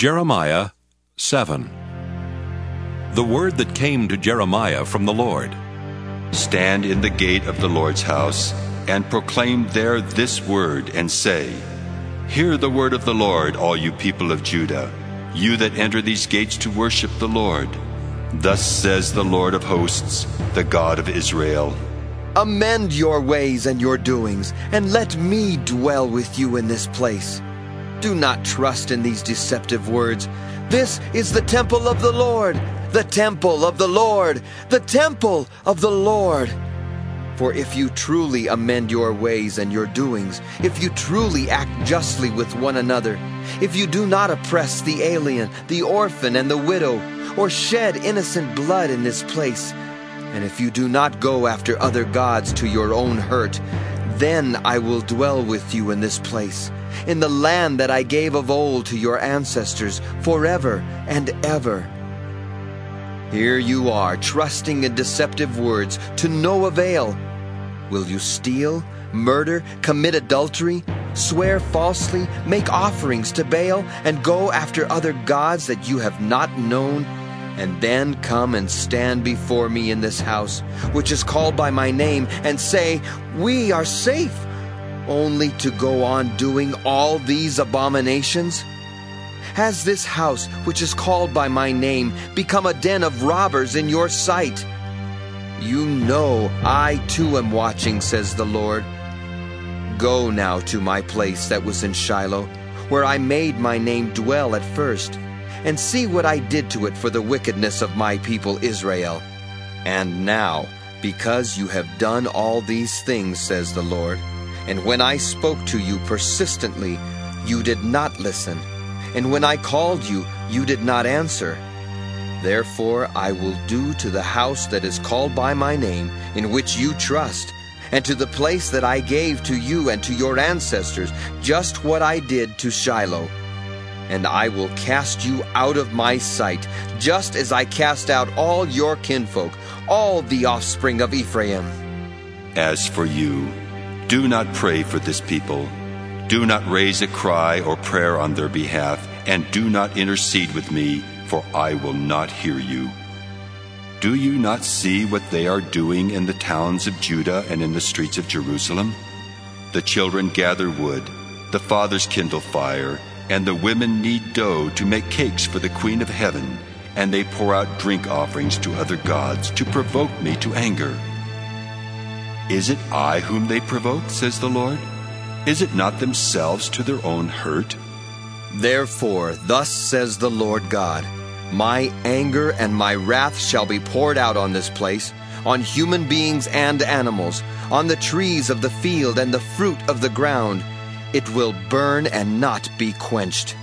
Jeremiah 7. The word that came to Jeremiah from the Lord. Stand in the gate of the Lord's house, and proclaim there this word, and say, Hear the word of the Lord, all you people of Judah, you that enter these gates to worship the Lord. Thus says the Lord of hosts, the God of Israel. Amend your ways and your doings, and let me dwell with you in this place. Do not trust in these deceptive words. This is the temple of the Lord, the temple of the Lord, the temple of the Lord. For if you truly amend your ways and your doings, if you truly act justly with one another, if you do not oppress the alien, the orphan, and the widow, or shed innocent blood in this place, and if you do not go after other gods to your own hurt, then I will dwell with you in this place, in the land that I gave of old to your ancestors forever and ever. Here you are, trusting in deceptive words to no avail. Will you steal, murder, commit adultery, swear falsely, make offerings to Baal, and go after other gods that you have not known, and then come and stand before me in this house, which is called by my name, and say, We are safe, only to go on doing all these abominations? Has this house, which is called by my name, become a den of robbers in your sight? You know I too am watching, says the Lord. Go now to my place that was in Shiloh, where I made my name dwell at first, and see what I did to it for the wickedness of my people Israel. And now, because you have done all these things, says the Lord, and when I spoke to you persistently, you did not listen, and when I called you, you did not answer. Therefore I will do to the house that is called by my name, in which you trust, and to the place that I gave to you and to your ancestors, just what I did to Shiloh. And I will cast you out of my sight, just as I cast out all your kinfolk, all the offspring of Ephraim. As for you, do not pray for this people. Do not raise a cry or prayer on their behalf, and do not intercede with me, for I will not hear you. Do you not see what they are doing in the towns of Judah and in the streets of Jerusalem? The children gather wood, the fathers kindle fire, and the women knead dough to make cakes for the Queen of Heaven, and they pour out drink offerings to other gods to provoke me to anger. Is it I whom they provoke, says the Lord? Is it not themselves to their own hurt? Therefore, thus says the Lord God, My anger and my wrath shall be poured out on this place, on human beings and animals, on the trees of the field and the fruit of the ground. It will burn and not be quenched.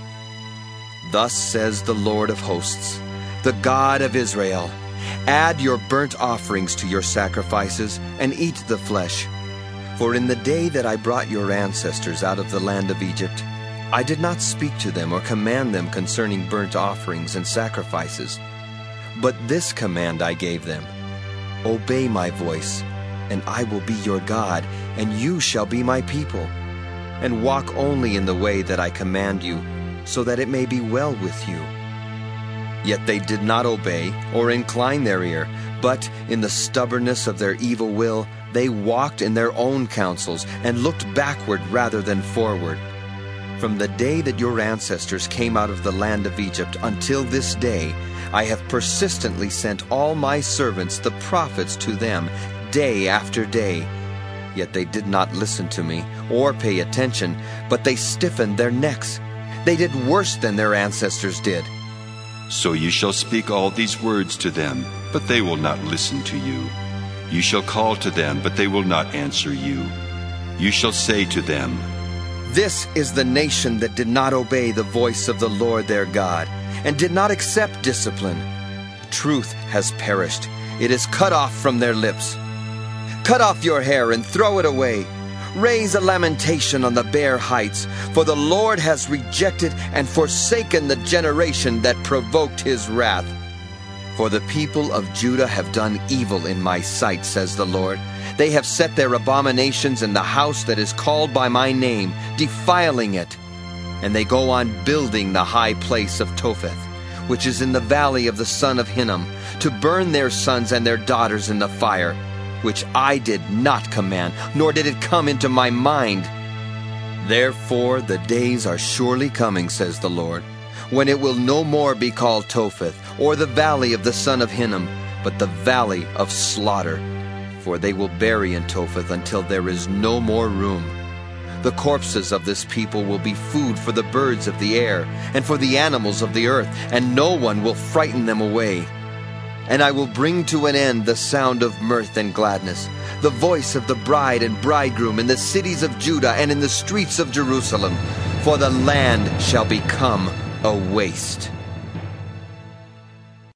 Thus says the Lord of hosts, the God of Israel, Add your burnt offerings to your sacrifices, and eat the flesh. For in the day that I brought your ancestors out of the land of Egypt, I did not speak to them or command them concerning burnt offerings and sacrifices. But this command I gave them, Obey my voice, and I will be your God, and you shall be my people. And walk only in the way that I command you, so that it may be well with you. Yet they did not obey or incline their ear, but in the stubbornness of their evil will, they walked in their own counsels and looked backward rather than forward. From the day that your ancestors came out of the land of Egypt until this day, I have persistently sent all my servants, the prophets, to them day after day. Yet they did not listen to me or pay attention, but they stiffened their necks. They did worse than their ancestors did. So you shall speak all these words to them, but they will not listen to you. You shall call to them, but they will not answer you. You shall say to them, This is the nation that did not obey the voice of the Lord their God, and did not accept discipline. Truth has perished. It is cut off from their lips. Cut off your hair and throw it away. Raise a lamentation on the bare heights, for the Lord has rejected and forsaken the generation that provoked his wrath. For the people of Judah have done evil in my sight, says the Lord. They have set their abominations in the house that is called by my name, defiling it. And they go on building the high place of Topheth, which is in the valley of the son of Hinnom, to burn their sons and their daughters in the fire, which I did not command, nor did it come into my mind. Therefore the days are surely coming, says the Lord, when it will no more be called Topheth, or the valley of the son of Hinnom, but the valley of slaughter. For they will bury in Topheth until there is no more room. The corpses of this people will be food for the birds of the air, and for the animals of the earth, and no one will frighten them away. And I will bring to an end the sound of mirth and gladness, the voice of the bride and bridegroom in the cities of Judah and in the streets of Jerusalem, for the land shall become a waste.